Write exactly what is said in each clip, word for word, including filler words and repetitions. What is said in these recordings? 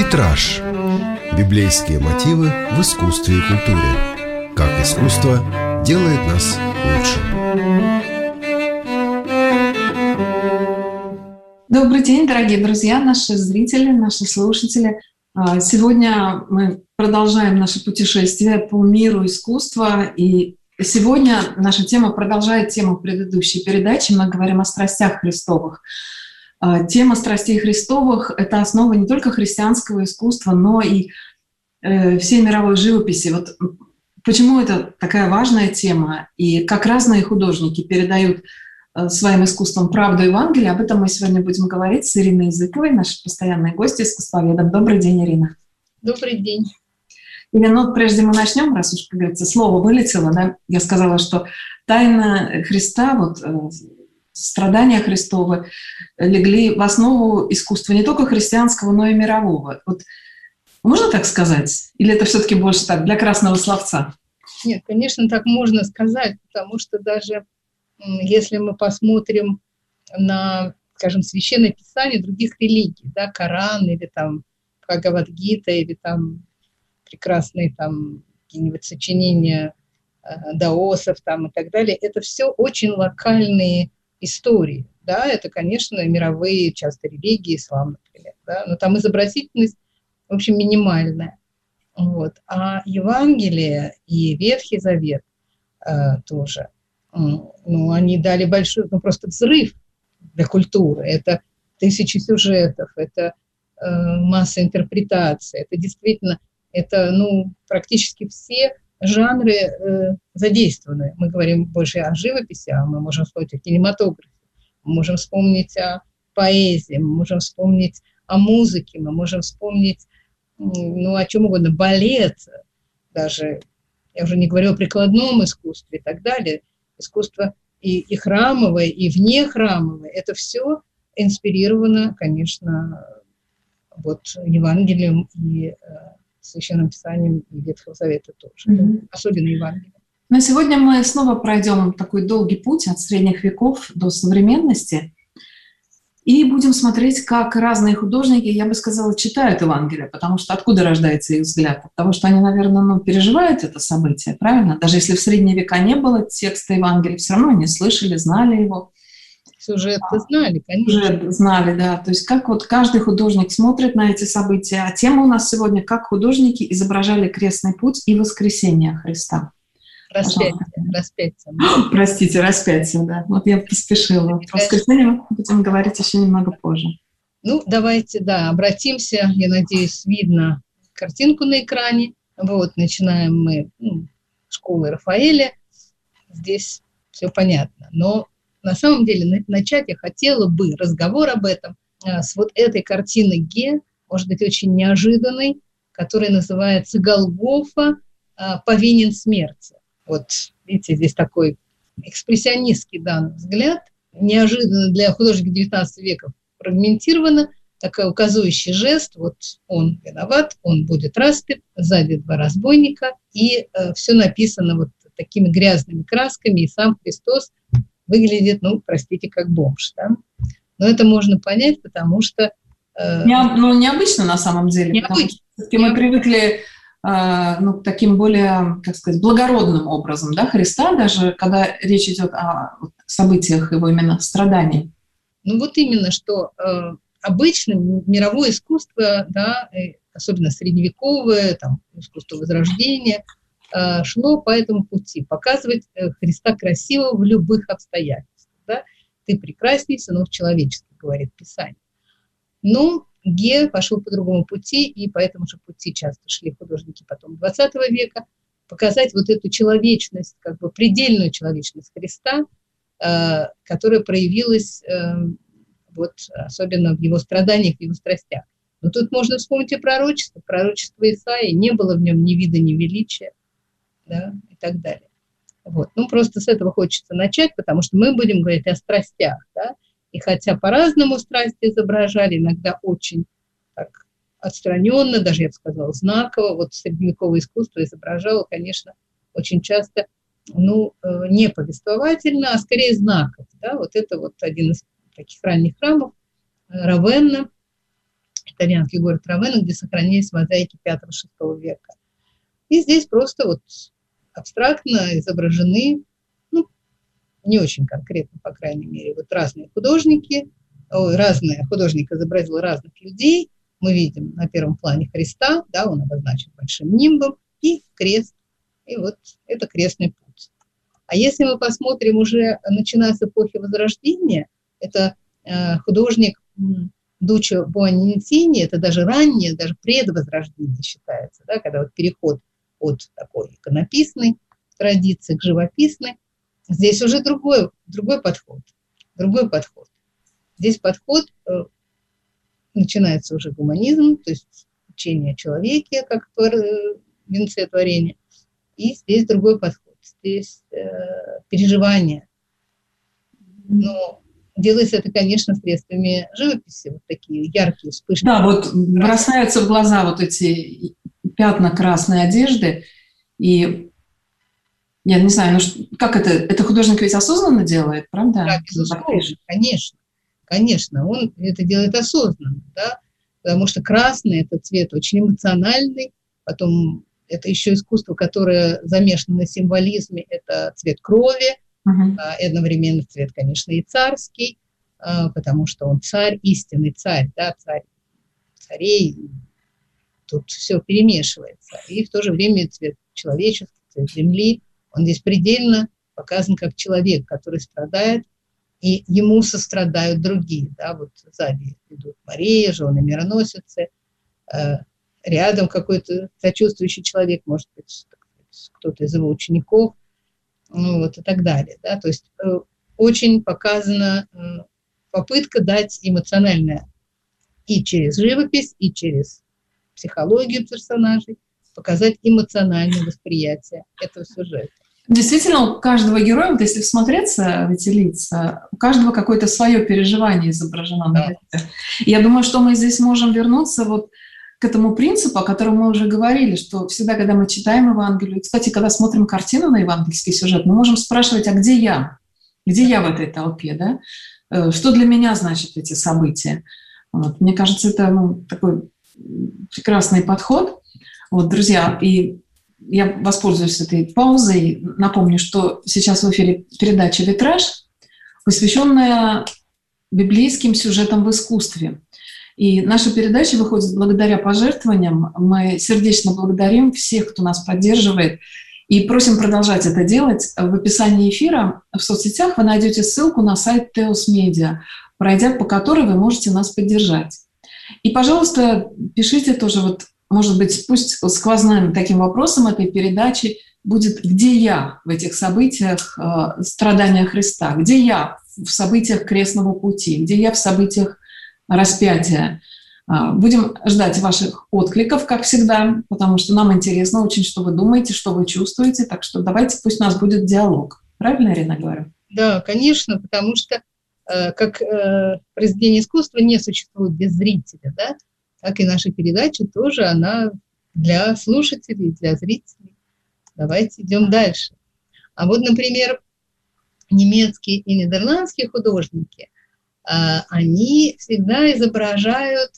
Витраж. Библейские мотивы в искусстве и культуре. Как искусство делает нас лучше. Добрый день, дорогие друзья, наши зрители, наши слушатели. Сегодня мы продолжаем наше путешествие по миру искусства. И сегодня наша тема продолжает тему предыдущей передачи. Мы говорим о страстях Христовых. Тема страстей Христовых – это основа не только христианского искусства, но и всей мировой живописи. Вот почему это такая важная тема, и как разные художники передают своим искусством правду Евангелия, об этом мы сегодня будем говорить с Ириной Языковой, нашей постоянной гостьей, искусствоведом. Добрый день, Ирина. Добрый день. Ирина, ну, прежде мы начнем, раз уж, как говорится, слово вылетело, да, я сказала, что тайна Христа, вот страдания Христовы легли в основу искусства не только христианского, но и мирового. Вот можно так сказать? Или это все-таки больше так, для красного словца? Нет, конечно, так можно сказать, потому что даже если мы посмотрим на, скажем, Священное Писание других религий, да, Коран или там Бхагавад-гита, или там прекрасные там какие-нибудь сочинения э, даосов там и так далее, это все очень локальные истории, да, это, конечно, мировые часто религии, ислам, например, да, но там изобразительность, в общем, минимальная, вот, а Евангелие и Ветхий Завет э, тоже, ну, они дали большой, ну, просто взрыв для культуры. Это тысячи сюжетов, это э, масса интерпретаций, это действительно, это, ну, практически все жанры э, задействованы. Мы говорим больше о живописи, а мы можем вспомнить о кинематографе, мы можем вспомнить о поэзии, мы можем вспомнить о музыке, мы можем вспомнить, ну, о чем угодно, балет даже, я уже не говорю о прикладном искусстве и так далее. Искусство и, и храмовое, и внехрамовое, это все инспирировано, конечно, вот Евангелием и э, Священным Писанием и Ветхого Завета тоже, mm-hmm. особенно Евангелием. Но сегодня мы снова пройдем такой долгий путь от средних веков до современности и будем смотреть, как разные художники, я бы сказала, читают Евангелие, потому что откуда рождается их взгляд? От того, что они, наверное, ну, переживают это событие, правильно? Даже если в средние века не было текста Евангелия, все равно они слышали, знали его. Сюжет-то знали, конечно. Сюжет знали, да. То есть как вот каждый художник смотрит на эти события. А тема у нас сегодня, как художники изображали крестный путь и воскресение Христа. Распятие, распятие. Простите, распятие, да. Вот я поспешила. Про воскресенье мы будем говорить еще немного позже. Ну, давайте, да, обратимся. Я надеюсь, видно картинку на экране. Вот, начинаем мы ну, с школы Рафаэля. Здесь все понятно. Но на самом деле начать я хотела бы разговор об этом с вот этой картины Ге, может быть, очень неожиданной, которая называется «Голгофа повинен смерти». Вот, видите, здесь такой экспрессионистский дан взгляд, неожиданно для художника девятнадцатого века фрагментированно, такой указывающий жест, вот он виноват, он будет распят, сзади два разбойника, и э, все написано вот такими грязными красками, и сам Христос выглядит, ну, простите, как бомж, да? Но это можно понять, потому что... Э, Не, ну, необычно на самом деле, необычно. Потому что мы привыкли... ну, таким более, как сказать, благородным образом, да, Христа, даже когда речь идет о событиях его именно страданий. Ну вот именно, что э, обычно мировое искусство, да, особенно средневековое, там, искусство Возрождения, э, шло по этому пути, показывать Христа красивого в любых обстоятельствах. Да? Ты прекрасней сынов человеческих, говорит Писание. Но Ге пошел по другому пути, и по этому же пути часто шли художники потом двадцатого века, показать вот эту человечность, как бы предельную человечность Христа, э, которая проявилась э, вот, особенно в его страданиях, в его страстях. Но тут можно вспомнить и пророчество. Пророчество Исаии, не было в нем ни вида, ни величия, да, и так далее. Вот. Ну, просто с этого хочется начать, потому что мы будем говорить о страстях, да. И хотя по-разному страсти изображали, иногда очень так отстраненно, даже, я бы сказала, знаково, вот средневековое искусство изображало, конечно, очень часто, ну, не повествовательно, а скорее знаково, да, вот это вот один из таких ранних храмов, Равенна, итальянский город Равенна, где сохранились мозаики пятого-шестого века. И здесь просто вот абстрактно изображены, ну, не очень конкретно, по крайней мере, вот разные художники, ой, разные, художник изобразил разных людей. Мы видим на первом плане Христа, да, он обозначен большим нимбом, и крест, и вот это крестный путь. А если мы посмотрим уже, начиная с эпохи Возрождения, это э, художник Дуччо Буонартини, это даже раннее, даже предвозрождение считается, да, когда вот переход от такой иконописной традиции к живописной. Здесь уже другой, другой подход, другой подход. Здесь подход, э, начинается уже гуманизм, то есть учение о человеке, как твор, венце творения, и здесь другой подход, здесь э, переживание. Но делается это, конечно, средствами живописи, вот такие яркие вспышки. Да, вот бросаются в глаза вот эти пятна красной одежды, и я не знаю, ну как это, это художник ведь осознанно делает, правда? Да, безусловно, конечно, конечно, он это делает осознанно, да, потому что красный – это цвет очень эмоциональный, потом это еще искусство, которое замешано на символизме, это цвет крови, uh-huh. и одновременно цвет, конечно, и царский, потому что он царь, истинный царь, да, царь царей, тут все перемешивается. И в то же время цвет человеческий, цвет земли, он здесь предельно показан как человек, который страдает, и ему сострадают другие. Да, вот сзади идут Мария, жены мироносицы, рядом какой-то сочувствующий человек, может быть, кто-то из его учеников, ну, вот, и так далее. Да? То есть э, очень показана э, попытка дать эмоциональное и через живопись, и через психологию персонажей, показать эмоциональное восприятие этого сюжета. Действительно, у каждого героя, вот если всмотреться в эти лица, у каждого какое-то свое переживание изображено. Да. Я думаю, что мы здесь можем вернуться вот к этому принципу, о котором мы уже говорили, что всегда, когда мы читаем Евангелие, кстати, когда смотрим картину на евангельский сюжет, мы можем спрашивать, а где я? Где я в этой толпе? Да? Что для меня значат эти события? Вот. Мне кажется, это ну, такой прекрасный подход. Вот, друзья, и я воспользуюсь этой паузой. Напомню, что сейчас в эфире передача «Витраж», посвященная библейским сюжетам в искусстве. И наша передача выходит благодаря пожертвованиям. Мы сердечно благодарим всех, кто нас поддерживает, и просим продолжать это делать. В описании эфира в соцсетях вы найдете ссылку на сайт Теос Медиа, пройдя по которой вы можете нас поддержать. И, пожалуйста, пишите тоже, вот, может быть, пусть сквозным таким вопросом этой передачи будет «Где я в этих событиях э, страдания Христа? Где я в событиях крестного пути? Где я в событиях распятия?» Будем ждать ваших откликов, как всегда, потому что нам интересно очень, что вы думаете, что вы чувствуете. Так что давайте, пусть у нас будет диалог. Правильно, Ирина, говорю? Да, конечно, потому что как произведение искусства не существует без зрителя, да, так и наша передача тоже, она для слушателей, для зрителей. Давайте идем дальше. А вот, например, немецкие и нидерландские художники, они всегда изображают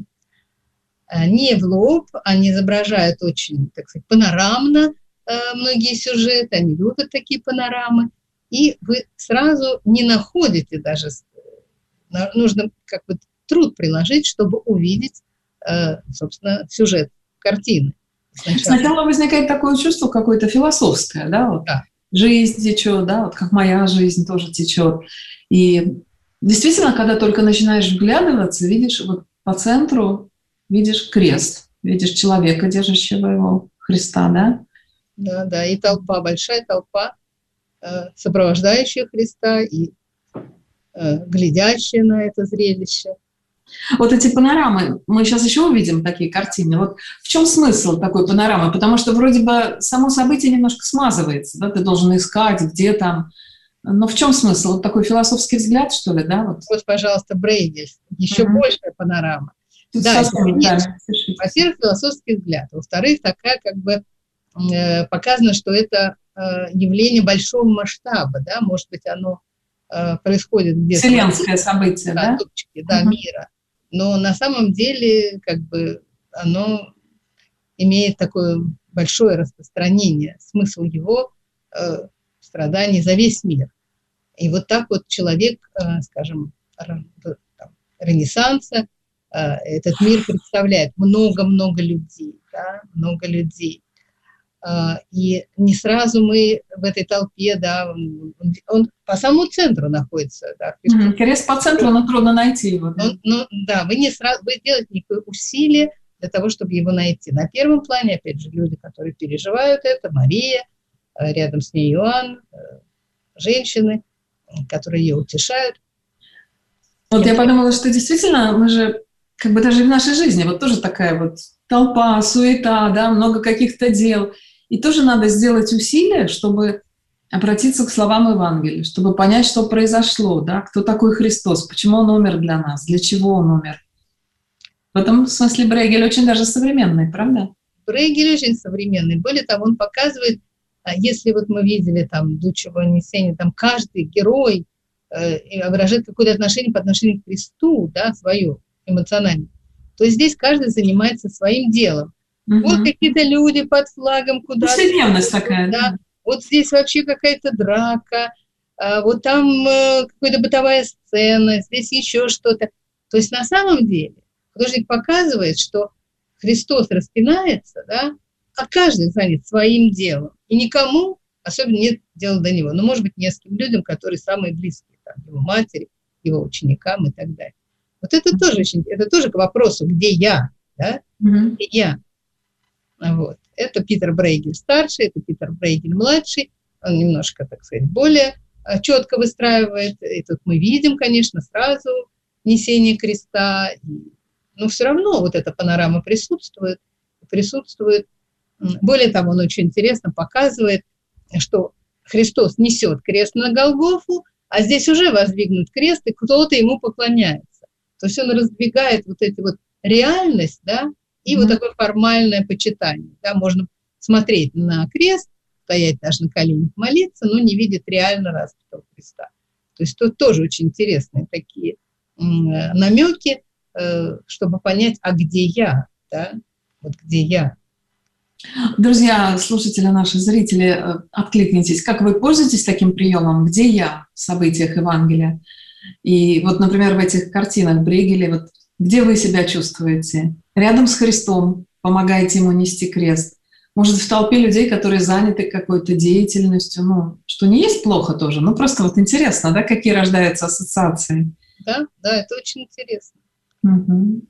не в лоб, они изображают очень, так сказать, панорамно многие сюжеты, они любят такие панорамы, и вы сразу не находите даже, нужно как бы труд приложить, чтобы увидеть, собственно, сюжет картины. Сначала, Сначала возникает такое чувство какое-то философское, да, вот да. Жизнь течет, да, вот как моя жизнь тоже течет, и действительно, когда только начинаешь вглядываться, видишь вот по центру, видишь крест, видишь человека, держащего его, Христа, да? Да, да, и толпа, большая толпа, э, сопровождающая Христа и э, глядящая на это зрелище. Вот эти панорамы, мы сейчас еще увидим такие картины. Вот в чем смысл такой панорамы? Потому что вроде бы само событие немножко смазывается, да? Ты должен искать, где там. Но в чем смысл? Вот такой философский взгляд, что ли, да? Вот, вот пожалуйста, Брейгель. Еще uh-huh. большая панорама. Тут да, совсем, да, во-первых, философский взгляд. Во-вторых, такая как бы э, показано, что это э, явление большого масштаба, да, может быть, оно э, происходит где-то. Вселенское событие, да? Точке, да, uh-huh. мира. но на самом деле как бы оно имеет такое большое распространение, смысл его э, страданий за весь мир. И вот так вот человек, э, скажем, там, Ренессанса, э, этот мир представляет много-много людей, да, много людей. Э, и не сразу мы в этой толпе, да, он, он, он по самому центру находится. Да, mm-hmm. Крест по центру, но трудно найти его. Да, он, ну, да вы, не сразу, вы делаете никакое усилие для того, чтобы его найти. На первом плане, опять же, люди, которые переживают это, Мария, э, рядом с ней Иоанн, э, женщины, которые ее утешают. Вот я подумала, что действительно мы же, как бы даже в нашей жизни, вот тоже такая вот толпа, суета, да, много каких-то дел. И тоже надо сделать усилия, чтобы обратиться к словам Евангелия, чтобы понять, что произошло, да, кто такой Христос, почему Он умер для нас, для чего Он умер. В этом смысле Брейгель очень даже современный, правда? Брейгель очень современный. Более того, он показывает, если вот мы видели там Дуччо Нисени, там каждый герой э, выражает какое-то отношение по отношению к Христу, да, свое эмоциональное, то здесь каждый занимается своим делом. Угу. Вот какие-то люди под флагом куда-то. Повседневность такая. Да. Вот здесь вообще какая-то драка, а вот там э, какая-то бытовая сцена, здесь еще что-то. То есть на самом деле художник показывает, что Христос распинается, да, а каждый занят своим делом. И никому особенно нет дела до него. Но, может быть, нескольким людям, которые самые близкие, там, его матери, его ученикам и так далее. Вот это тоже очень, это тоже к вопросу, где я, да, mm-hmm. где я. Вот. Это Питер Брейгель старший, это Питер Брейгель младший. Он немножко, так сказать, более четко выстраивает. И тут мы видим, конечно, сразу несение креста. Но все равно вот эта панорама присутствует. Присутствует. Более того, он очень интересно показывает, что Христос несет крест на Голгофу, а здесь уже воздвигнут крест, и кто-то ему поклоняется. То есть он раздвигает вот эти вот реальность, да, и mm-hmm. вот такое формальное почитание. Да, можно смотреть на крест, стоять даже на коленях, молиться, но не видеть реально распятого креста. То есть тут тоже очень интересные такие намеки, чтобы понять, а где я, да, вот где я. Друзья, слушатели, наши зрители, откликнитесь. Как вы пользуетесь таким приемом? Где я в событиях Евангелия? И вот, например, в этих картинах Брейгеля, вот где вы себя чувствуете? Рядом с Христом, помогаете Ему нести крест? Может, в толпе людей, которые заняты какой-то деятельностью, ну, что не есть плохо тоже, ну, просто вот интересно, да, какие рождаются ассоциации. Да, да, это очень интересно. Угу.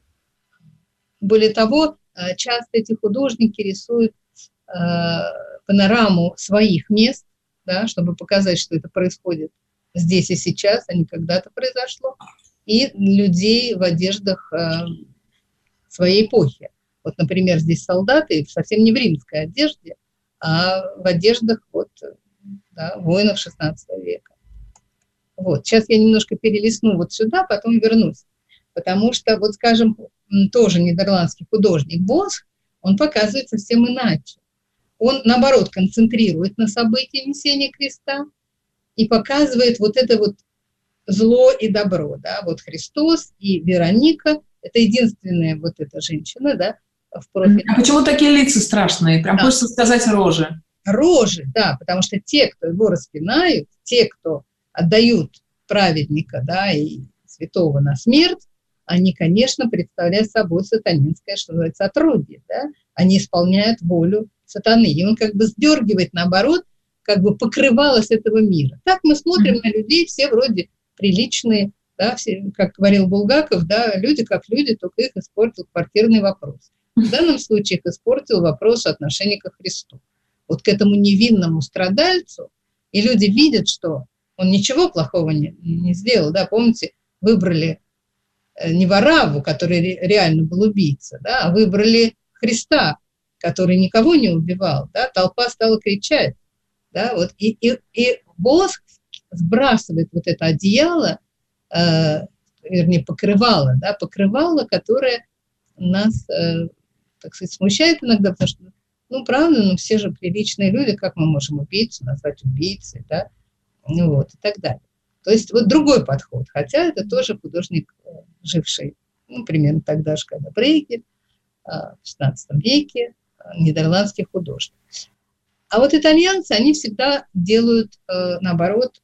Более того, часто эти художники рисуют э, панораму своих мест, да, чтобы показать, что это происходит здесь и сейчас, а не когда-то произошло, и людей в одеждах э, своей эпохи. Вот, например, здесь солдаты совсем не в римской одежде, а в одеждах вот, да, воинов шестнадцатого века. Вот. Сейчас я немножко перелистну вот сюда, потом вернусь. Потому что, вот скажем, тоже нидерландский художник Босх, он показывает совсем иначе. Он, наоборот, концентрирует на событии несения креста и показывает вот это вот зло и добро. Да? Вот Христос и Вероника, это единственная вот эта женщина, да, в профиле. А почему такие лица страшные? Прям да. Хочется сказать рожи. Рожи, да, потому что те, кто его распинают, те, кто отдают праведника, да, и святого на смерть, они, конечно, представляют собой сатанинское, что называется, отродье, да? Они исполняют волю сатаны. И он как бы сдергивает, наоборот, как бы покрывало с этого мира. Так мы смотрим mm-hmm. на людей, все вроде приличные, да, все, как говорил Булгаков, да, люди как люди, только их испортил квартирный вопрос. В данном случае их испортил вопрос отношения ко Христу. Вот к этому невинному страдальцу, и люди видят, что он ничего плохого не, не сделал, да, помните, выбрали не Варавву, который реально был убийца, да, а выбрали Христа, который никого не убивал, да, толпа стала кричать, да, вот, и, и, и Босх сбрасывает вот это одеяло, э, вернее, покрывало, да, покрывало, которое нас, э, так сказать, смущает иногда, потому что, ну, правда, ну, все же приличные люди, как мы можем убийцу назвать убийцей, да, ну, вот, и так далее. То есть вот другой подход, хотя это тоже художник, живший ну, примерно тогда же, когда Брейгель, в шестнадцатом веке, нидерландский художник. А вот итальянцы, они всегда делают, наоборот,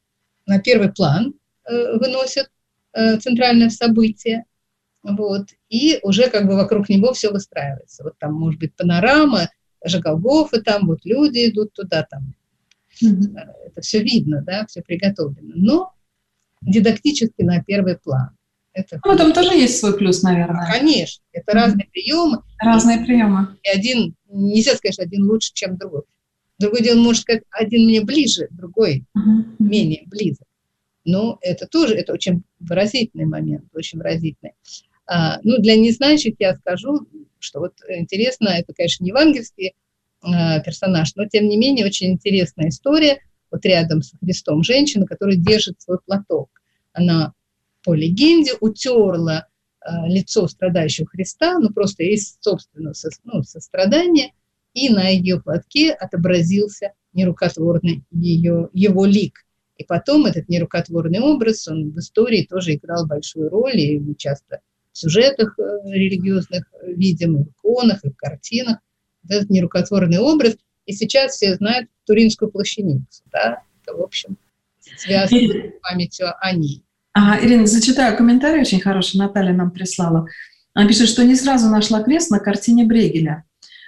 на первый план выносят центральное событие, вот, и уже как бы вокруг него все выстраивается. Вот там может быть панорама, даже Голгофа, там вот люди идут туда, там. Mm-hmm. Это все видно, да, все приготовлено. Но дидактически на первый план. Это ну, там тоже есть свой плюс, наверное. Конечно, это mm-hmm. разные приемы. Разные и, приемы. И один, нельзя сказать, что один лучше, чем другой. Другой дело, может сказать, один мне ближе, другой mm-hmm. менее близок. Но это тоже, это очень выразительный момент, очень выразительный. А, ну, для незнающих я скажу, что вот интересно, это, конечно, не евангельский а, персонаж, но, тем не менее, очень интересная история. Вот рядом с Христом женщина, которая держит свой платок. Она, по легенде, утерла а, лицо страдающего Христа, ну, просто из собственного со, ну, сострадания, и на ее платке отобразился нерукотворный ее, его лик. И потом этот нерукотворный образ, он в истории тоже играл большую роль, и мы часто в сюжетах религиозных видим, и в иконах, и в картинах. Этот нерукотворный образ. И сейчас все знают Туринскую плащаницу. Да? Это, в общем, связано с памятью о ней. А, Ирина, зачитаю комментарий очень хороший, Наталья нам прислала. Она пишет, что не сразу нашла крест на картине Брейгеля.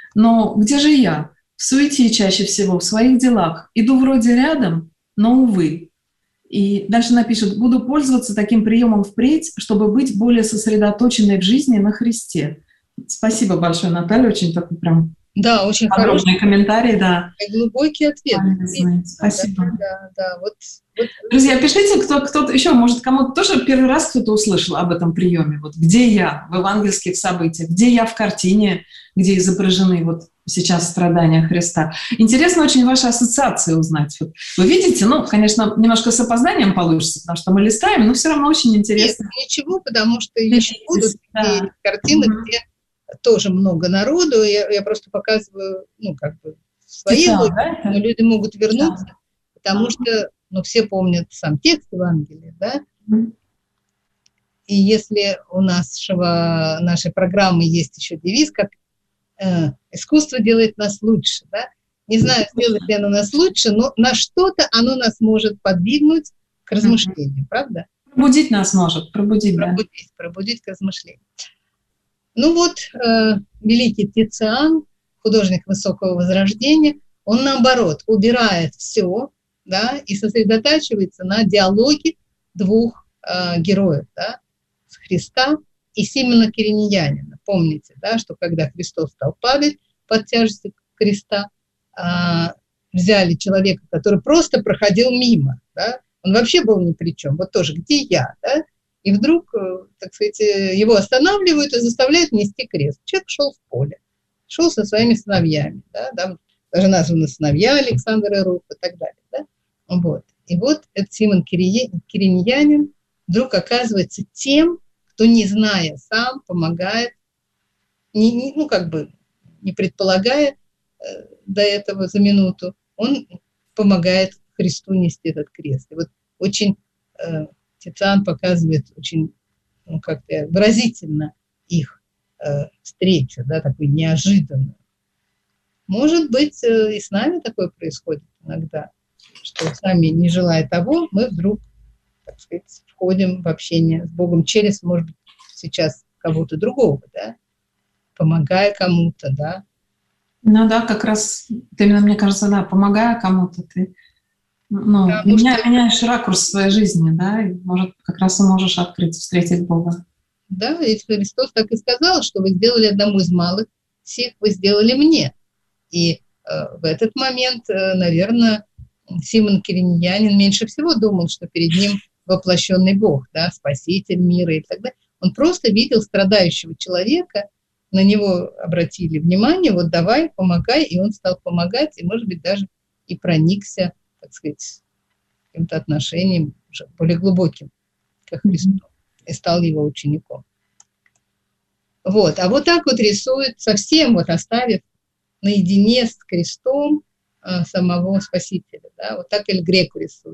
Но где же я? В суете чаще всего, в своих делах. Иду вроде рядом, но, увы. И дальше напишет, буду пользоваться таким приемом впредь, чтобы быть более сосредоточенной в жизни на Христе. Спасибо большое, Наталья, очень такой прям да, очень подробный хороший комментарий. Да. И глубокий ответ. Спасибо. Да, да, да. Вот, вот. Друзья, пишите, кто, кто еще, может, кому-то тоже первый раз кто-то услышал об этом приеме. Вот где я в евангельских событиях, где я в картине, где изображены вот сейчас страдания Христа. Интересно очень ваши ассоциации узнать. Вот вы видите, ну, конечно, немножко с опозданием получится, потому что мы листаем, но все равно очень интересно. Нет, ничего, потому что еще будут да. картины, mm-hmm. где тоже много народу. Я, я просто показываю, ну, как бы, свои Типа, логики, да, но люди могут вернуться, да. потому что, ну, все помнят сам текст Евангелия, да. Mm-hmm. И если у нашего, нашей программы есть еще девиз, как искусство делает нас лучше, да? Не знаю, сделает ли оно нас лучше, но на что-то оно нас может подвигнуть к размышлению, mm-hmm. правда? Пробудить нас может, пробудить, пробудить, да. Пробудить к размышлению. Ну вот, э, великий Тициан, художник высокого возрождения, он, наоборот, убирает все, да, и сосредотачивается на диалоге двух э, героев, да, Христа и Симона Кириньянина. Помните, да, что когда Христос стал падать под тяжестью креста, а, взяли человека, который просто проходил мимо, да, он вообще был ни при чем, вот тоже, где я, да, и вдруг, так сказать, его останавливают и заставляют нести крест. Человек шел в поле, шел со своими сыновьями, да, да, даже названы сыновья Александра Руф и так далее, да, вот. И вот этот Симон Кириньянин вдруг оказывается тем, кто, не зная сам, помогает, не, не, ну, как бы, не предполагая э, до этого за минуту, он помогает Христу нести этот крест. И вот очень э, Тициан показывает очень, ну, как-то выразительно их э, встречу, да, такую неожиданную. Может быть, э, и с нами такое происходит иногда, что сами, не желая того, мы вдруг, так сказать, входим в общение с Богом через, может быть, сейчас кого-то другого, да, помогая кому-то, да. Ну да, как раз, именно, мне кажется, да, помогая кому-то, ты ну, да, меня, что... меняешь ракурс своей жизни, да, и, может, как раз и можешь открыть, встретить Бога. Да, ведь Христос так и сказал, что вы сделали одному из малых, всех вы сделали мне. И э, в этот момент, э, наверное, Симон Кириньянин меньше всего думал, что перед ним воплощенный Бог, да, спаситель мира и так далее. Он просто видел страдающего человека, на него обратили внимание, вот давай, помогай, и он стал помогать, и, может быть, даже и проникся, так сказать, каким-то отношением уже более глубоким к Христу, и стал его учеником. Вот, а вот так вот рисует, совсем вот оставив наедине с крестом а, самого Спасителя, да, вот так Эль Греко рисует.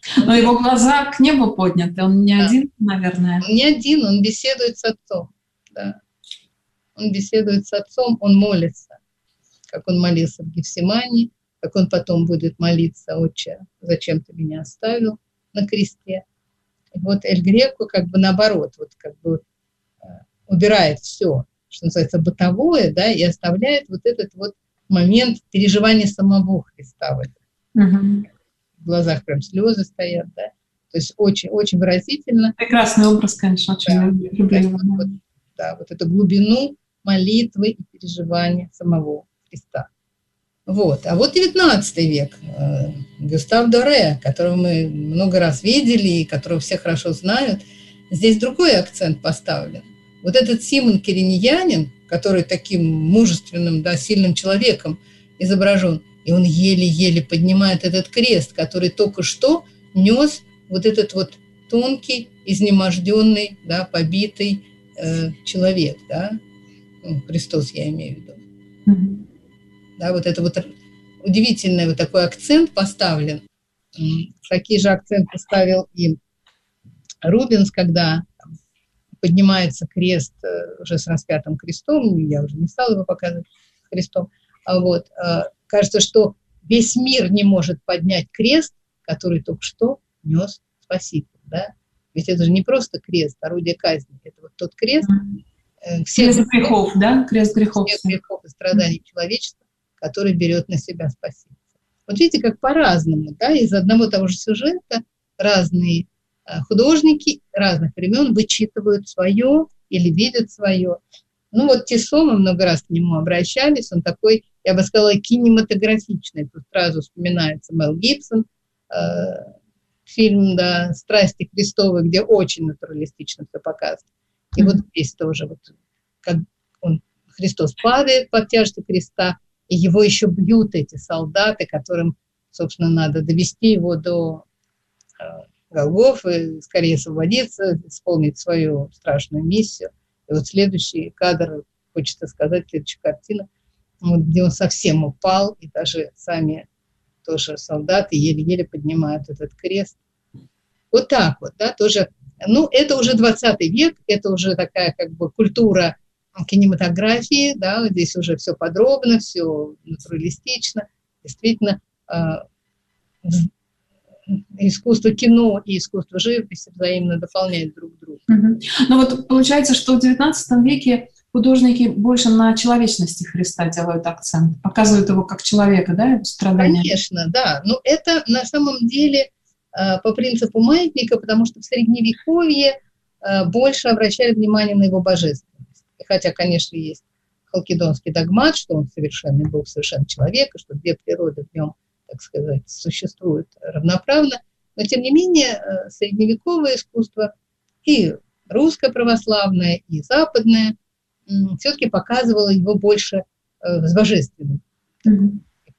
Но его глаза к небу подняты, он не Да. один, наверное. Он не один, он беседует с отцом. Да. Он беседует с отцом, он молится, как он молился в Гефсимании, как он потом будет молиться: «Отче, зачем ты меня оставил на кресте?» И вот Эль Греко как бы наоборот, вот как бы э, убирает все, что называется, бытовое, да, и оставляет вот этот вот момент переживания самого Христа в этом. Мгм. В глазах прям слезы стоят, да. То есть очень, очень выразительно. Прекрасный образ, конечно, очень Да. люб- люблю его. Вот, вот, да, вот эту глубину молитвы и переживания самого Христа. Вот. А вот девятнадцатый век. э, Гюстав Доре, которого мы много раз видели и которого все хорошо знают, здесь другой акцент поставлен. Вот этот Симон Кириньянин, который таким мужественным, да, сильным человеком изображен, и он еле-еле поднимает этот крест, который только что нес вот этот вот тонкий, изнеможденный, да, побитый э, человек, да, ну, Христос, я имею в виду. Мгм. Да, вот это вот удивительный вот такой акцент поставлен. М, Такие же акценты ставил и Рубенс, когда там поднимается крест э, уже с распятым крестом, я уже не стала его показывать крестом, а вот э, кажется, что весь мир не может поднять крест, который только что нес Спаситель, да? Ведь это же не просто крест, орудие казни, это вот тот крест, э, всех Крест грехов, да? Крест грехов. всех грехов и страданий человечества, который берет на себя Спаситель. Вот видите, как по-разному, да, из одного того же сюжета разные э, художники разных времен вычитывают свое или видят свое. Ну вот Тиссо, мы много раз к нему обращались, он такой, я бы сказала, кинематографичный. Тут сразу вспоминается Мел Гибсон, э, фильм, да, «Страсти Христовы», где очень натуралистично все показано. И mm-hmm. вот здесь тоже вот как он, Христос падает под тяжестью креста, и его еще бьют эти солдаты, которым, собственно, надо довести его до э, Голгофы, скорее освободиться, исполнить свою страшную миссию. И вот следующий кадр, хочется сказать, следующая картина, вот, где он совсем упал, и даже сами тоже солдаты еле-еле поднимают этот крест. Вот так вот, да, тоже. Ну, это уже двадцатый век, это уже такая как бы культура кинематографии, да, здесь уже все подробно, все натуралистично. Действительно, э, искусство кино и искусство живописи взаимно дополняют друг друга. Угу. Ну вот получается, что в девятнадцатом веке художники больше на человечности Христа делают акцент, показывают его как человека, да, его страдания? Конечно, да. Но это на самом деле э, по принципу маятника, потому что в Средневековье э, больше обращали внимание на его божественность. Хотя, конечно, есть халкидонский догмат, что он совершенный Бог, совершенный человек, и что две природы в нем, так сказать, существуют равноправно. Но, тем не менее, средневековое искусство, и русское православное, и западное, все-таки показывало его больше с божественным, mm-hmm.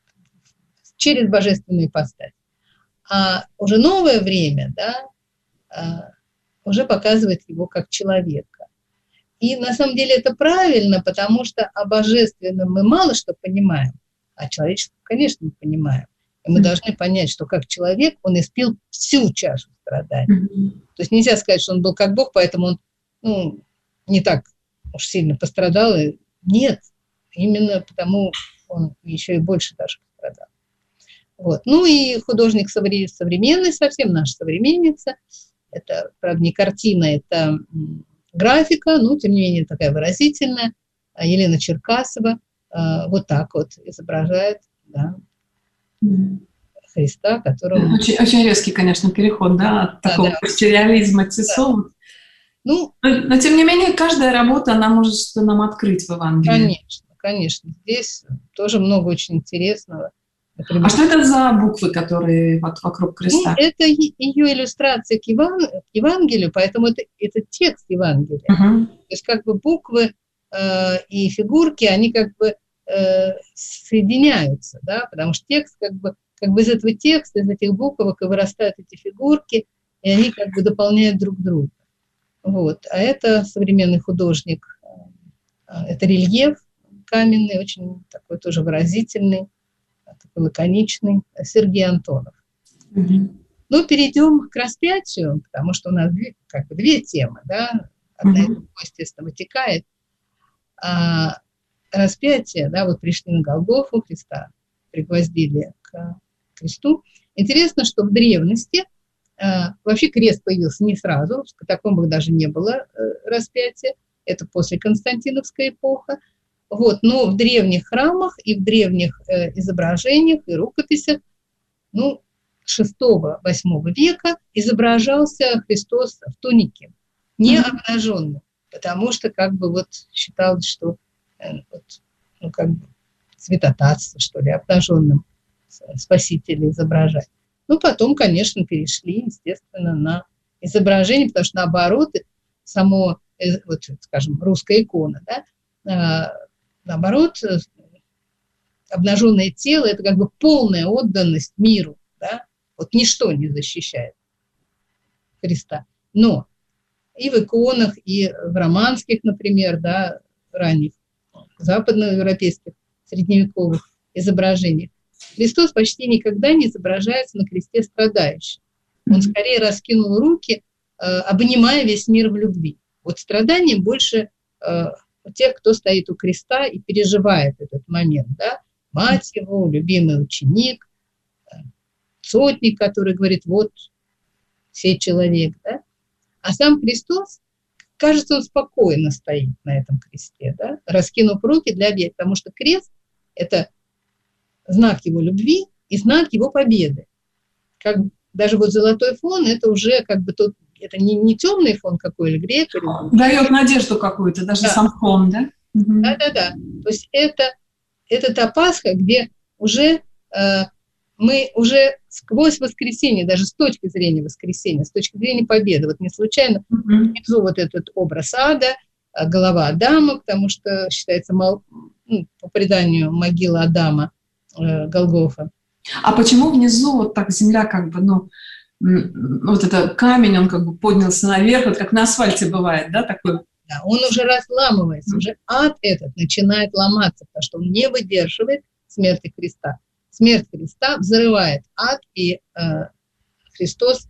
через божественную ипостась. А уже новое время, да, уже показывает его как человека. И на самом деле это правильно, потому что о божественном мы мало что понимаем, а человеческом, конечно, мы понимаем. И мы mm-hmm. должны понять, что как человек он испил всю чашу страданий. Mm-hmm. То есть нельзя сказать, что он был как Бог, поэтому он ну, не так уж сильно пострадал. Нет, именно потому он еще и больше даже пострадал. Вот. Ну и художник современный, совсем наша современница. Это, правда, не картина, это графика, но, тем не менее, такая выразительная. Елена Черкасова вот так вот изображает, да, mm. Христа, которого... Очень, очень резкий, конечно, переход, да, от да, такого да. реализма Тиссо. Да. Ну, но, но, тем не менее, каждая работа, она может что-то нам открыть в Евангелии. Конечно, конечно. Здесь тоже много очень интересного. Например, а что это за буквы, которые вот вокруг креста? Ну, это ее иллюстрация к, Еван... к Евангелию, поэтому это, это текст Евангелия. Uh-huh. То есть как бы буквы э, и фигурки, они как бы э, соединяются, да, потому что текст как бы, как бы из этого текста, из этих буквок и вырастают эти фигурки, и они как бы дополняют друг друга. Вот. А это современный художник, э, это рельеф каменный, очень такой тоже выразительный, такой лаконичный, Сергей Антонов. Mm-hmm. Ну, перейдем к распятию, потому что у нас две, как бы две темы, да, одна из другой, естественно, вытекает. А распятие, да, вот пришли на Голгофу, Христа пригвоздили к кресту. Интересно, что в древности э, вообще крест появился не сразу, в катакомбах даже не было э, распятия, это после Константиновской эпохи. Вот, но в древних храмах и в древних э, изображениях и рукописях, ну, шестого-восьмого века изображался Христос в тунике, не обнаженный, потому что как бы вот считалось, что э, вот, ну, как бы святотатство, что ли, обнаженным Спасителя изображать. Ну, потом, конечно, перешли, естественно, на изображение, потому что, наоборот, само, вот, скажем, русская икона, да, наоборот, обнаженное тело – это как бы полная отданность миру, да, вот ничто не защищает Христа. Но и в иконах, и в романских, например, да, ранних западноевропейских, средневековых изображениях, Христос почти никогда не изображается на кресте страдающим. Он скорее раскинул руки, обнимая весь мир в любви. Вот страдание больше у тех, кто стоит у креста и переживает этот момент. Да? Мать его, любимый ученик, сотник, который говорит, вот, сей человек. Да? А сам Христос, кажется, он спокойно стоит на этом кресте, да? Раскинув руки для объятия, потому что крест – это знак его любви и знак его победы. Как даже вот золотой фон – это уже как бы тот, это не, не темный фон какой или грек. Или... Дает надежду какую-то, даже да. Сам фон, да? Да-да-да. То есть это, это та Пасха, где уже э, мы уже сквозь воскресенье, даже с точки зрения воскресения, с точки зрения победы, вот не случайно внизу вот этот образ ада, голова Адама, потому что считается, ну, по преданию, могила Адама, Голгофа. А почему внизу вот так земля как бы, ну, вот это камень, он как бы поднялся наверх, вот как на асфальте бывает, да, такой? Да, он уже разламывается, mm-hmm. уже ад этот начинает ломаться, потому что он не выдерживает смерти Христа. Смерть Христа взрывает ад, и э, Христос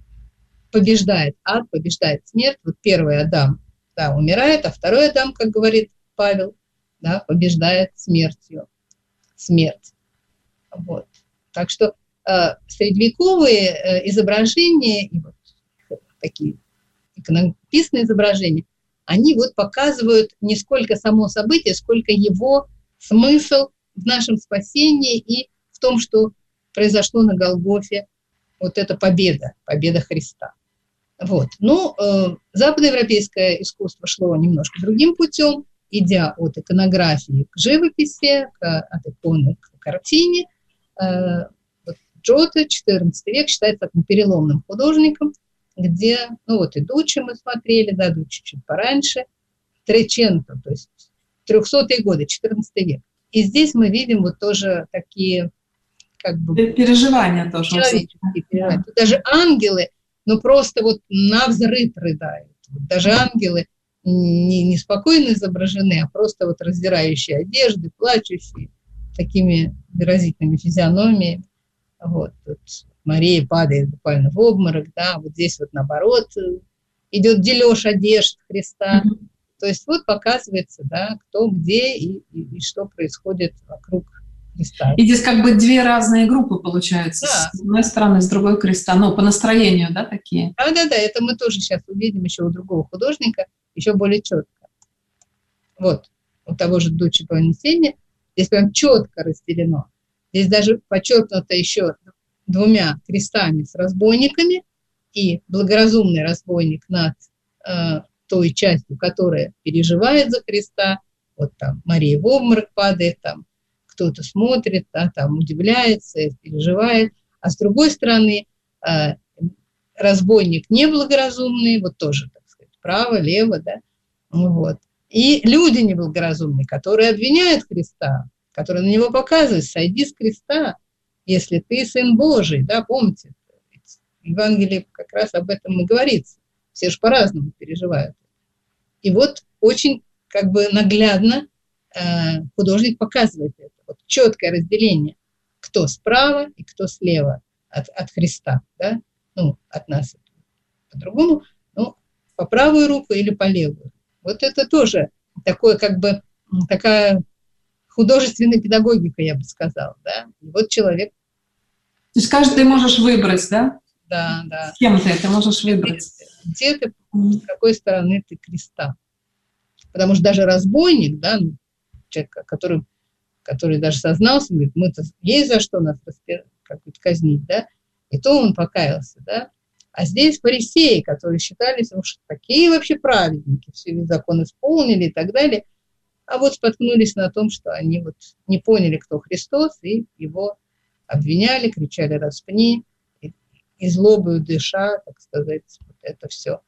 побеждает ад, побеждает смерть. Вот первый Адам, да, умирает, а второй Адам, как говорит Павел, да, побеждает смертью. Смерть. Вот. Так что э, средневековые э, изображения и вот такие иконописные изображения, они вот показывают не сколько само событие, сколько его смысл в нашем спасении и в том, что произошло на Голгофе, вот эта победа, победа Христа. Вот. Ну, э, западноевропейское искусство шло немножко другим путем, идя от иконографии к живописи, к, от иконы к картине. Э, вот Джотто, четырнадцатый век, считается таким переломным художником, где, ну вот и Дуччи мы смотрели, да, Дуччи чуть пораньше, Треченто, то есть трехсотые годы, четырнадцатый век. И здесь мы видим вот тоже такие, как бы... Переживания тоже. Человеческие переживания. Да. Даже ангелы, ну просто вот навзрыд рыдают. Вот даже ангелы не, не спокойно изображены, а просто вот раздирающие одежды, плачущие, такими выразительными физиономиями. Вот, вот Мария падает буквально в обморок, да, вот здесь вот наоборот идет дележ одежд Христа. Mm-hmm. То есть вот показывается, да, кто где и, и, и что происходит вокруг Христа. И здесь как бы две разные группы получаются. Да. С одной стороны, с другой креста. Ну, по настроению, да, такие? Да-да-да, это мы тоже сейчас увидим еще у другого художника, еще более четко. Вот, у того же Дуччи Понесения здесь прям четко разделено. Здесь даже подчеркнуто еще двумя крестами с разбойниками, и благоразумный разбойник над э, той частью, которая переживает за Христа. Вот там Мария в обморок падает, там кто-то смотрит, да, там удивляется, переживает. А с другой стороны, э, разбойник неблагоразумный, вот тоже, так сказать, право, лево, да, вот. И люди неблагоразумные, которые обвиняют Христа, которые на него показывают: сойди с креста, если ты Сын Божий, да, помните, в Евангелии как раз об этом и говорится. Все же по-разному переживают. И вот очень как бы наглядно э, художник показывает это. Вот четкое разделение, кто справа и кто слева. от, от Христа, да, ну, от нас по-другому, ну, по правую руку или по левую. Вот это тоже такое, как бы, такая художественная педагогика, я бы сказала, да. И вот человек... То есть каждый ты можешь выбрать, да? Да, да. С кем ты это можешь выбрать? Где ты, с какой стороны ты креста. Потому что даже разбойник, да, человек, который, который даже сознался, говорит, мы-то есть за что нас как-то казнить, да, и то он покаялся, да. А здесь фарисеи, которые считались, уж такие вообще праведники, все весь закон исполнили и так далее, а вот споткнулись на том, что они вот не поняли, кто Христос, и его обвиняли, кричали «распни», и, и злобою дыша, так сказать, вот это все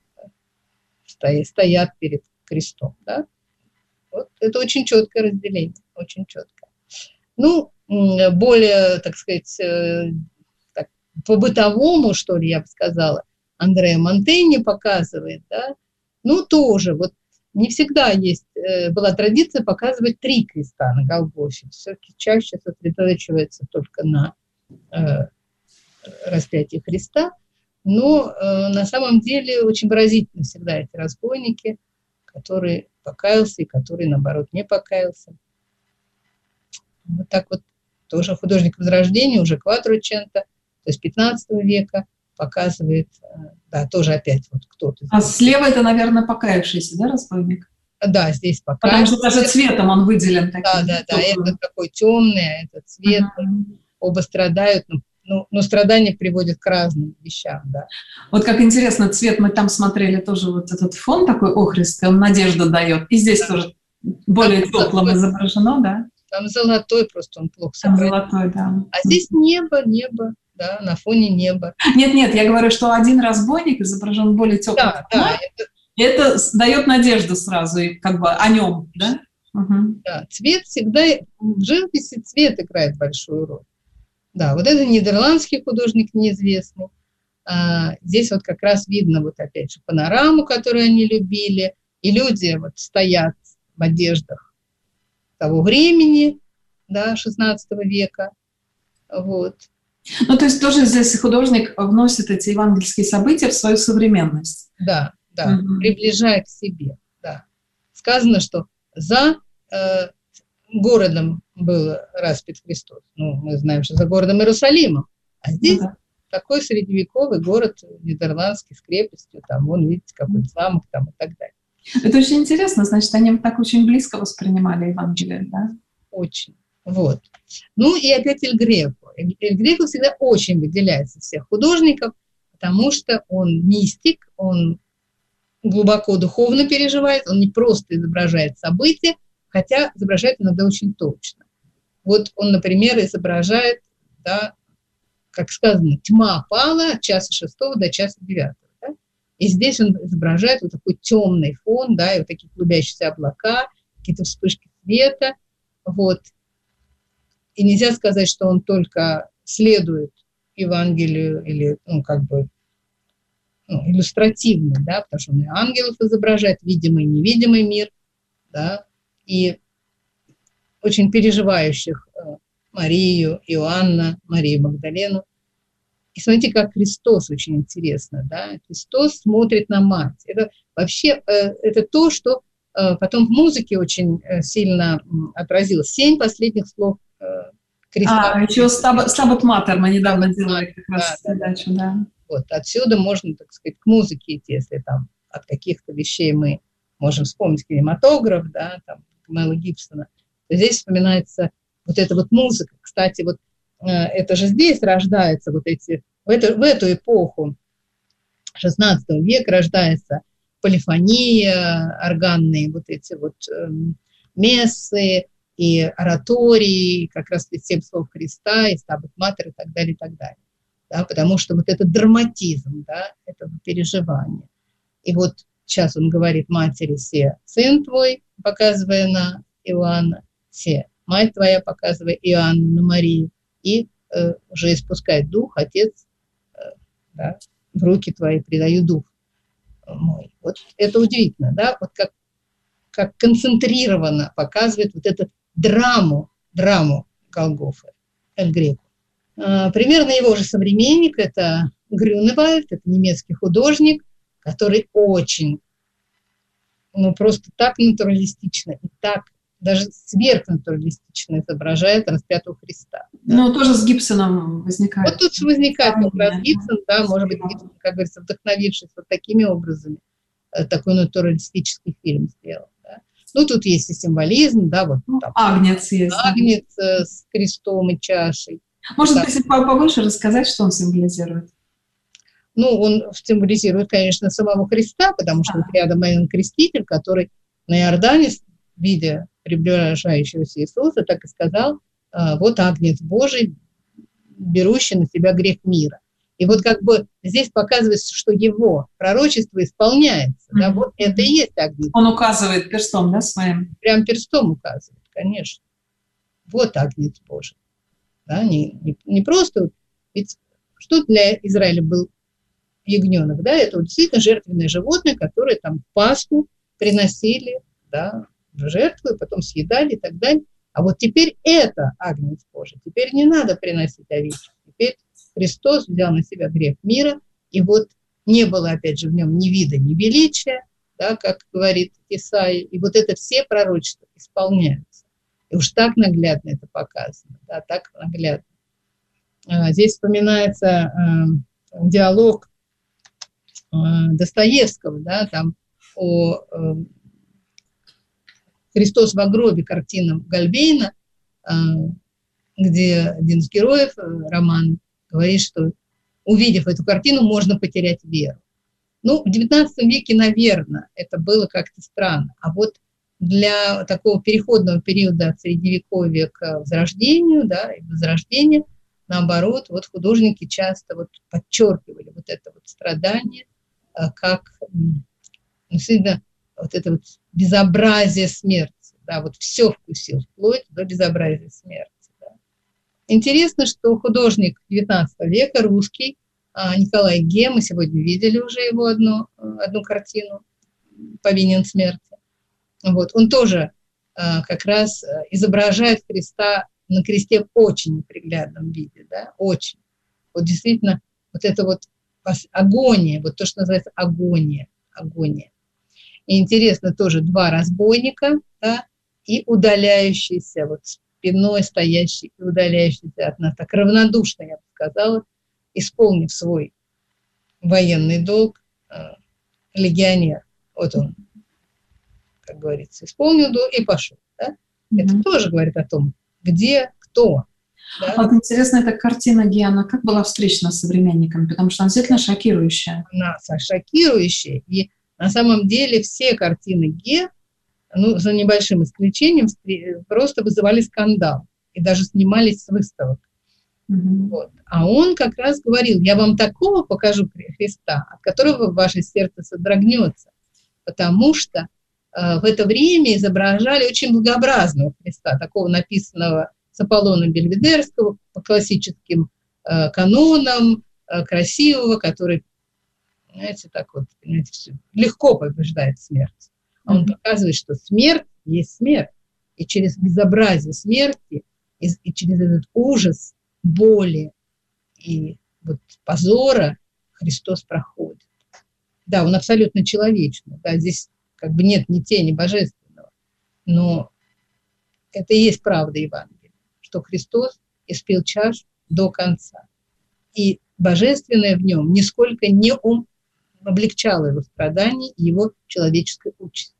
стоят, стоят перед крестом, да. Вот это очень четкое разделение, очень четкое. Ну, более, так сказать, так, по-бытовому, что ли, я бы сказала, Андреа Монтеньи показывает, да, ну, тоже, вот не всегда есть, была традиция показывать три креста на Голгофе, все-таки чаще сосредотачивается только на э, распятии Христа, но э, на самом деле очень выразительны всегда эти разбойники, который покаялся и который, наоборот, не покаялся. Вот так вот тоже художник Возрождения, уже Кватроченто, то есть пятнадцатого века, показывает, да, тоже опять вот кто-то. А слева это, наверное, покаявшийся, да, разбойник? Да, здесь покаявшийся. Потому что даже цветом он выделен таким. Да, да, да, это такой темный, а это цвет. Uh-huh. Оба страдают, но, ну, но страдания приводят к разным вещам, да. Вот как интересно, цвет, мы там смотрели тоже вот этот фон такой охристый, он надежду дает. И здесь да. тоже более там теплым золотой. Изображено, да? Там золотой, просто он плохо собран. Там золотой, да. А здесь небо, небо. Да, на фоне неба. Нет, нет, я говорю, что один разбойник изображен более теплым. Да, да. Это... это дает надежду сразу, и как бы о нем, да? Угу. Да, цвет всегда, в живописи цвет играет большую роль. Да, вот это нидерландский художник неизвестный. А, здесь вот как раз видно вот опять же панораму, которую они любили, и люди вот стоят в одеждах того времени, да, шестнадцатого века, вот. Ну, то есть тоже здесь художник вносит эти евангельские события в свою современность. Да, да, угу. Приближая к себе, да. Сказано, что за э, городом был распят Христос. Ну, мы знаем, что за городом Иерусалимом. А здесь ну, да. такой средневековый город нидерландский с крепостью, там, вон, видите, какой замок там и так далее. Это очень интересно, значит, они так очень близко воспринимали Евангелие, да? Очень. Вот. Ну и опять Эль Греко. Эль Греко всегда очень выделяется из всех художников, потому что он мистик, он глубоко духовно переживает, он не просто изображает события, хотя изображает иногда очень точно. Вот он, например, изображает, да, как сказано, тьма пала от часа шестого до часа девятого. Да? И здесь он изображает вот такой темный фон, да, и вот такие клубящиеся облака, какие-то вспышки света, вот. И нельзя сказать, что он только следует Евангелию или, ну, как бы, ну, иллюстративно, да, потому что он и ангелов изображает, видимый и невидимый мир, да, и очень переживающих э, Марию, Иоанна, Марию Магдалену. И смотрите, как Христос очень интересно, да, Христос смотрит на мать. Это вообще, э, это то, что э, потом в музыке очень э, сильно э, отразилось. Семь последних слов Христа. А, еще Стабат Матер мы недавно делали как раз да, передачу, да. да. Вот, отсюда можно, так сказать, к музыке идти, если там от каких-то вещей мы можем вспомнить кинематограф, да, там, Мэла Гибсона. То здесь вспоминается вот эта вот музыка. Кстати, вот э, это же здесь рождаются вот эти, в эту, в эту эпоху шестнадцатого века рождается полифония, органные вот эти вот э, мессы, и оратории, как раз и семь слов Христа, и Стабат Матер, и так далее, и так далее. Да, потому что вот этот драматизм, да, этого переживания. И вот сейчас он говорит матери се, сын твой, показывая на Иоанна, се, мать твоя, показывая Иоанна на Марию, и э, уже испускает дух, отец, э, да, в руки твои предаю дух мой. Вот это удивительно, да, вот как, как концентрированно показывает вот этот драму, драму Голгофы, Эль Греко. Примерно его же современник – это Грюневальд, это немецкий художник, который очень, ну просто так натуралистично и так даже сверхнатуралистично изображает распятого Христа. Да. Ну, тоже с Гибсоном возникает. Вот тут возникает как раз Гибсон, да, может быть, Гибсон, как говорится, вдохновившись вот такими образами, такой натуралистический фильм сделал. Да. Ну, тут есть и символизм, да, вот там. Агнец есть. Агнец да. С крестом и чашей. Может да. быть, побольше рассказать, что он символизирует? Ну, он символизирует, конечно, самого Христа, потому что а. вот рядом один креститель, который на Иордане, видя приближающегося Иисуса, так и сказал, вот Агнец Божий, берущий на себя грех мира. И вот как бы здесь показывается, что его пророчество исполняется. Mm-hmm. Да, вот это и есть Агнец. Он указывает перстом, да, своим? Прям перстом указывает, конечно. Вот Агнец Божий. Да, не, не, не просто... Ведь что для Израиля был ягненок? Да, это вот действительно жертвенное животное, которое там в Пасху приносили, да, в жертву, и потом съедали и так далее. А вот теперь это Агнец Божий. Теперь не надо приносить овечек. Теперь Христос взял на себя грех мира, и вот не было, опять же, в нем ни вида, ни величия, да, как говорит Исаия, и вот это все пророчества исполняются. И уж так наглядно это показано, да, так наглядно. А, здесь вспоминается а, диалог а, Достоевского, да, там о а, «Христос во гробе», картина Гальбейна, а, где один из героев романа говорит, что, увидев эту картину, можно потерять веру. Ну, в девятнадцатом веке, наверное, это было как-то странно. А вот для такого переходного периода от Средневековья к Возрождению, да, и Возрождения, наоборот, вот художники часто вот подчеркивали вот это вот страдание, как, ну, действительно, вот это вот безобразие смерти, да, вот все вкусил, вплоть до безобразия смерти. Интересно, что художник девятнадцатого века, русский, Николай Ге, мы сегодня видели уже его одну, одну картину «Повинен смерти». Вот, он тоже как раз изображает Христа на кресте в очень неприглядном виде, да, очень. Вот действительно, вот это вот агония, вот то, что называется агония, агония. И интересно тоже два разбойника, да, и удаляющийся вот спиной стоящий и удаляющийся от нас, так равнодушно, я бы сказала, исполнив свой военный долг, э, легионер. Вот он, как говорится, исполнил долг и пошел. Да? Mm-hmm. Это тоже говорит о том, где, кто. Да? Вот интересно, эта картина Гиана, как была встречена с современниками, потому что она действительно шокирующая. Она шокирующая, и на самом деле все картины Ге, ну, за небольшим исключением, просто вызывали скандал и даже снимались с выставок. Mm-hmm. Вот. А он как раз говорил, я вам такого покажу Христа, от которого ваше сердце содрогнется, потому что э, в это время изображали очень благообразного Христа, такого написанного с Аполлона Бельведерского по классическим э, канонам, э, красивого, который, знаете, так вот, понимаете, все, легко побеждает смерть. А он показывает, что смерть есть смерть. И через безобразие смерти, и, и через этот ужас, боли и вот позора Христос проходит. Да, он абсолютно человечный. Да, здесь как бы нет ни тени божественного. Но это и есть правда Евангелия, что Христос испил чашу до конца. И божественное в нем нисколько не ум облегчало его страдания и его человеческой участи.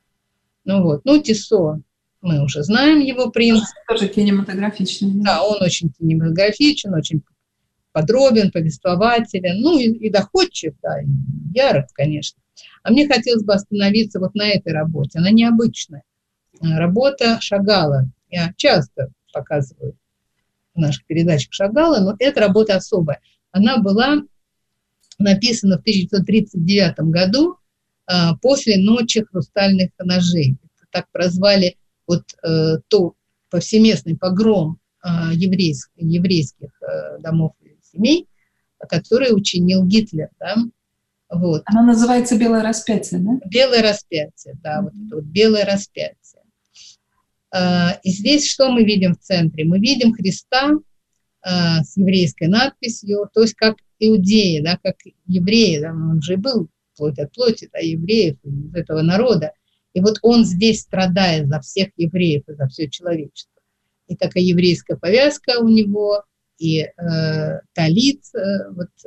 Ну вот, ну Тиссо, мы уже знаем его принцип. Тоже кинематографичный. Да, да, он очень кинематографичен, очень подробен, повествователен, ну и, и доходчив, да, и ярок, конечно. А мне хотелось бы остановиться вот на этой работе. Она необычная. Работа Шагала. Я часто показываю в наших передачах Шагала, но эта работа особая. Она была написана в тысяча девятьсот тридцать девятом году а, после «Ночи хрустальных ножей». Это так прозвали вот а, то повсеместный погром а, еврейских, еврейских а, домов и семей, который учинил Гитлер. Да? Вот. Она называется «Белое распятие», да? «Белое распятие», да, mm-hmm. вот это вот «Белое распятие». А, и здесь что мы видим в центре? Мы видим Христа э, с еврейской надписью, то есть как иудеи, да, как евреи, да, он же был плоть от плоти, да, евреев, из этого народа. И вот он здесь страдает за всех евреев и за все человечество. И такая еврейская повязка у него, и э, талит, э, вот, э,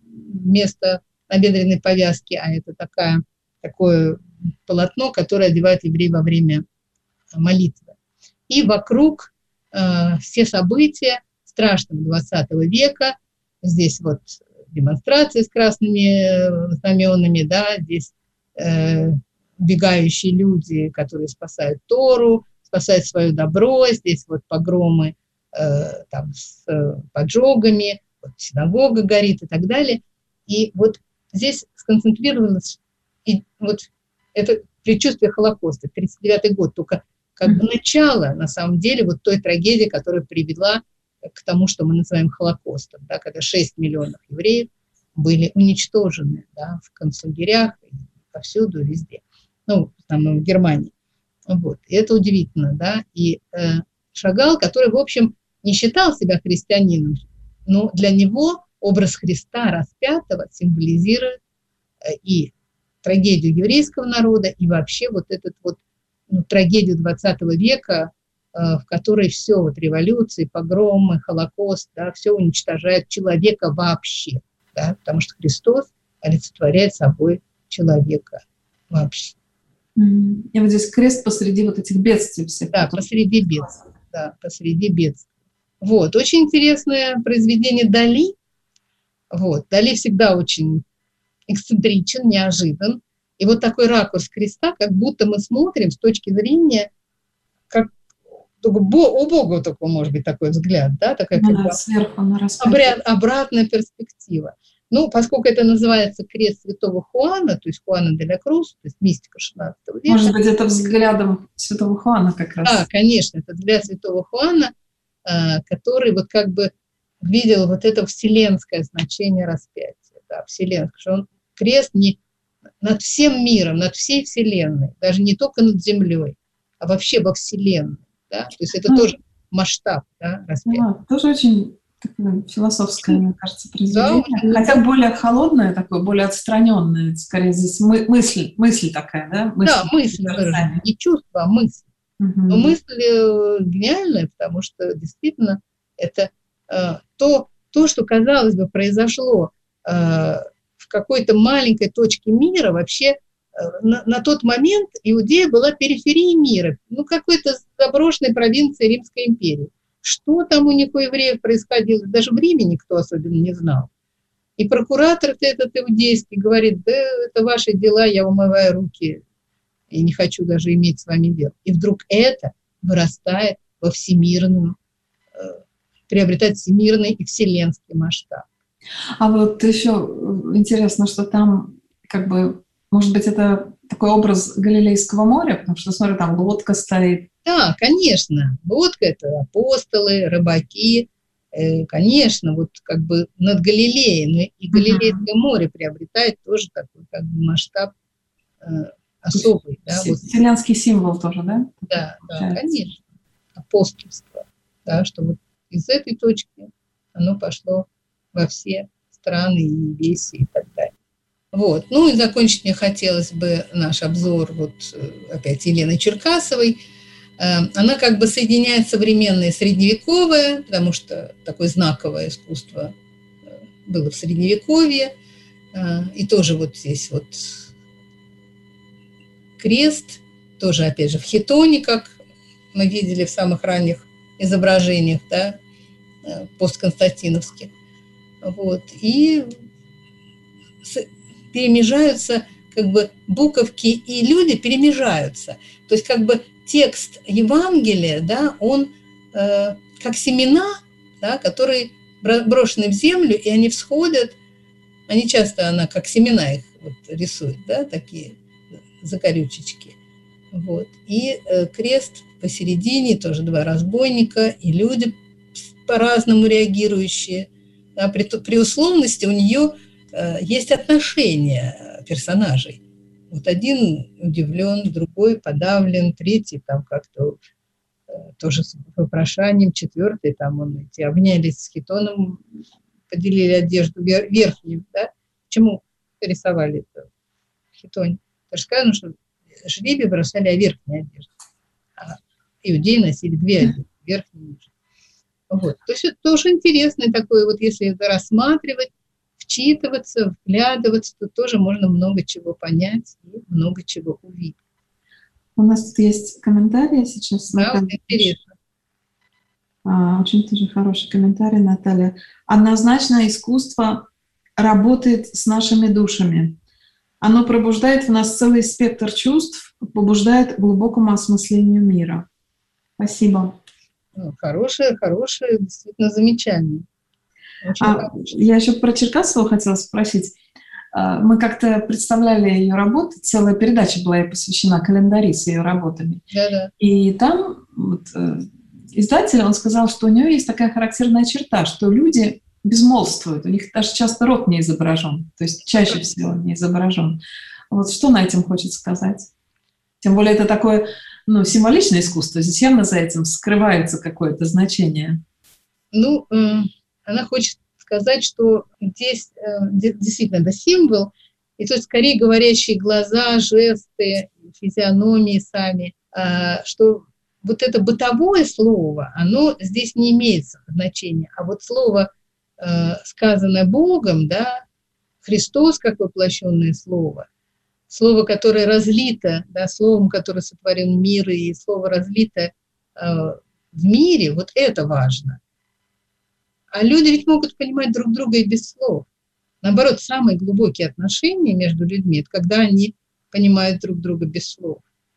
вместо набедренной повязки, а это такая, такое полотно, которое одевают евреи во время молитвы. И вокруг э, все события страшного двадцатого века. Здесь вот демонстрации с красными знаменами, да, здесь э, бегающие люди, которые спасают Тору, спасают свое добро, здесь вот погромы э, там, с э, поджогами, вот синагога горит и так далее. И вот здесь сконцентрировалось и вот это предчувствие Холокоста, тридцать девятый год, только как бы начало, на самом деле, вот той трагедии, которая привела к тому, что мы называем Холокостом, да, когда шесть миллионов евреев были уничтожены, да, в концлагерях, повсюду, везде, ну, в основном в Германии. Вот. И это удивительно, да, и э, Шагал, который, в общем, не считал себя христианином, но для него образ Христа распятого символизирует э, и трагедию еврейского народа, и вообще вот эту вот, ну, трагедию двадцатого века, в которой все, вот революции, погромы, Холокост, да, все уничтожает человека вообще, да, потому что Христос олицетворяет собой человека вообще. И вот здесь крест посреди вот этих бедствий всех. Да, посреди бедствий, да, посреди бедствий. Вот, очень интересное произведение Дали. Вот, Дали всегда очень эксцентричен, неожидан. И вот такой ракурс креста, как будто мы смотрим с точки зрения, как только у Бога только может быть такой взгляд, да, такая да, как сверху на обряд, обратная перспектива. Ну, поскольку это называется крест святого Хуана, то есть Хуана де ла Крус, то есть мистика шестнадцатого века. Может быть, это взглядом святого Хуана как раз. Да, конечно, это взгляд святого Хуана, который вот как бы видел вот это вселенское значение распятия, да, вселенское, что он крест не над всем миром, над всей вселенной, даже не только над землей, а вообще во вселенной, да, то есть это а, тоже масштаб, да, распятия. Да, тоже очень такое философское, мне кажется, произведение, да, хотя более холодное такое, более отстраненное, скорее здесь мы, мысль, мысль такая, да? Мысль, да, мысль выражена, не чувство, а мысль. Угу. Но мысль гениальная, потому что действительно это э, то, то, что, казалось бы, произошло э, в какой-то маленькой точке мира, вообще э, на, на тот момент Иудея была периферией мира, ну, какой-то заброшенной провинции Римской империи. Что там у них у евреев происходило, даже в Риме никто особенно не знал. И прокуратор этот иудейский говорит: да, это ваши дела, я умываю руки, и не хочу даже иметь с вами дело. И вдруг это вырастает во всемирную, э, приобретает всемирный и вселенский масштаб. А вот еще интересно, что там, как бы, может быть, это такой образ Галилейского моря, потому что, смотрю, там лодка стоит. Да, конечно, лодка — это апостолы, рыбаки, э, конечно, вот как бы над Галилеей, но и Галилейское uh-huh. море приобретает тоже такой как бы масштаб э, особый. Да, вот. Вселенский символ тоже, да? Да, да, конечно, апостольство, да, что вот из этой точки оно пошло во все страны и веси и так далее. Вот. Ну и закончить мне хотелось бы наш обзор вот опять Елены Черкасовой. Она как бы соединяет современное и средневековое, потому что такое знаковое искусство было в Средневековье. И тоже вот здесь вот крест, тоже опять же в хитоне, как мы видели в самых ранних изображениях, да, постконстантиновских. Вот. И перемежаются как бы буковки и люди перемежаются. То есть как бы текст Евангелия, да, он э, как семена, да, которые брошены в землю, и они всходят, они часто, она как семена их вот рисует, да, такие закорючечки. Вот. И э, крест посередине, тоже два разбойника, и люди по-разному реагирующие. Да, при, при условности у нее э, есть отношения персонажей. Вот один удивлен, другой подавлен, третий там как-то тоже с вопрошанием. Четвертый, там он эти обнялись с хитоном, поделили одежду верхнюю, да? Почему рисовали это в хитоне? Потому что сказано, что жребий бросали о верхней одежде, а иудеи носили две одежды, верхнюю и нижнюю. Вот. То есть это тоже интересно такое, вот если это рассматривать, вчитываться, вглядываться, то тоже можно много чего понять и много чего увидеть. У нас тут есть комментарии сейчас. Да, вот интересно. А, очень тоже хороший комментарий, Наталья. Однозначно искусство работает с нашими душами. Оно пробуждает в нас целый спектр чувств, побуждает к глубокому осмыслению мира. Спасибо. Ну, хорошее, хорошее, действительно замечание. А, я еще про Черкасову хотела спросить. Мы как-то представляли ее работы, целая передача была ей посвящена, календари с ее работами. Да-да. И там вот, издатель, он сказал, что у нее есть такая характерная черта, что люди безмолвствуют, у них даже часто рот не изображен, то есть чаще всего не изображен. Вот что на этом хочет сказать? Тем более это такое, ну, символичное искусство, здесь явно за этим скрывается какое-то значение. Ну, она хочет сказать, что здесь действительно это символ, и то есть скорее говорящие глаза, жесты, физиономии сами, что вот это бытовое слово, оно здесь не имеет значения, а вот слово, сказанное Богом, да, Христос как воплощенное слово, слово, которое разлито, да, словом, которое сотворил мир, и слово разлито в мире, вот это важно. А люди ведь могут понимать друг друга и без слов. Наоборот, самые глубокие отношения между людьми – это когда они понимают друг друга без слов.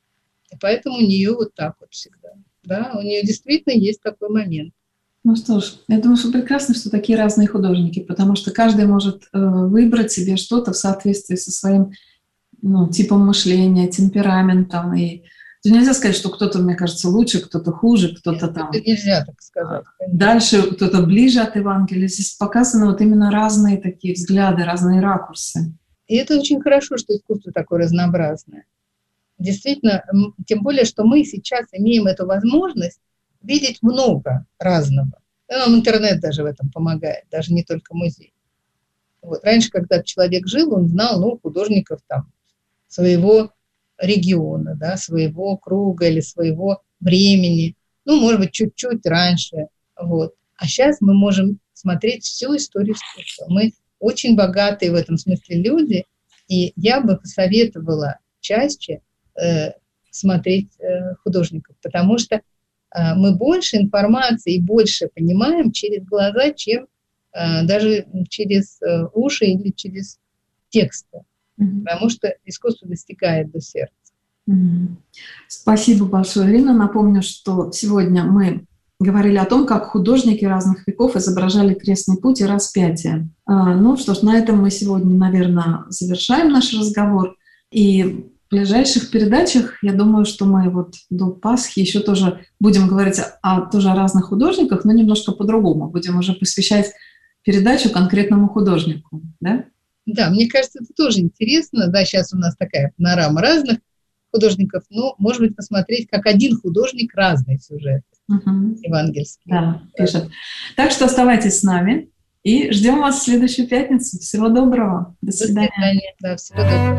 И поэтому у нее вот так вот всегда. Да, у нее действительно есть такой момент. Ну что ж, я думаю, что прекрасно, что такие разные художники, потому что каждый может э, выбрать себе что-то в соответствии со своим, ну, типом мышления, темпераментом. И нельзя сказать, что кто-то, мне кажется, лучше, кто-то хуже, кто-то там... Это нельзя так сказать. Дальше кто-то ближе от Евангелия. Здесь показаны вот именно разные такие взгляды, разные ракурсы. И это очень хорошо, что искусство такое разнообразное. Действительно, тем более, что мы сейчас имеем эту возможность видеть много разного. И нам интернет даже в этом помогает, даже не только музей. Вот. Раньше, когда человек жил, он знал, ну, художников там своего региона, да, своего круга или своего времени, ну, может быть, чуть-чуть раньше. Вот. А сейчас мы можем смотреть всю историю искусства. Мы очень богатые в этом смысле люди, и я бы посоветовала чаще э, смотреть э, художников, потому что э, мы больше информации и больше понимаем через глаза, чем э, даже через э, уши или через тексты. Mm-hmm. Потому что искусство достигает до сердца. Mm-hmm. Спасибо большое, Ирина. Напомню, что сегодня мы говорили о том, как художники разных веков изображали крестный путь и распятие. А, ну что ж, на этом мы сегодня, наверное, завершаем наш разговор. И в ближайших передачах, я думаю, что мы вот до Пасхи еще тоже будем говорить о, тоже о разных художниках, но немножко по-другому. Будем уже посвящать передачу конкретному художнику, да? Да, мне кажется, это тоже интересно. Да, сейчас у нас такая панорама разных художников, но, может быть, посмотреть, как один художник разный сюжет uh-huh. евангельский. Да, пишет. Так что оставайтесь с нами и ждем вас в следующую пятницу. Всего доброго. До свидания. До свидания. Да, всего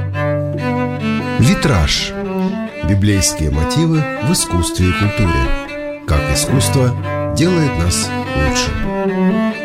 доброго. Витраж. Библейские мотивы в искусстве и культуре. Как искусство делает нас лучше.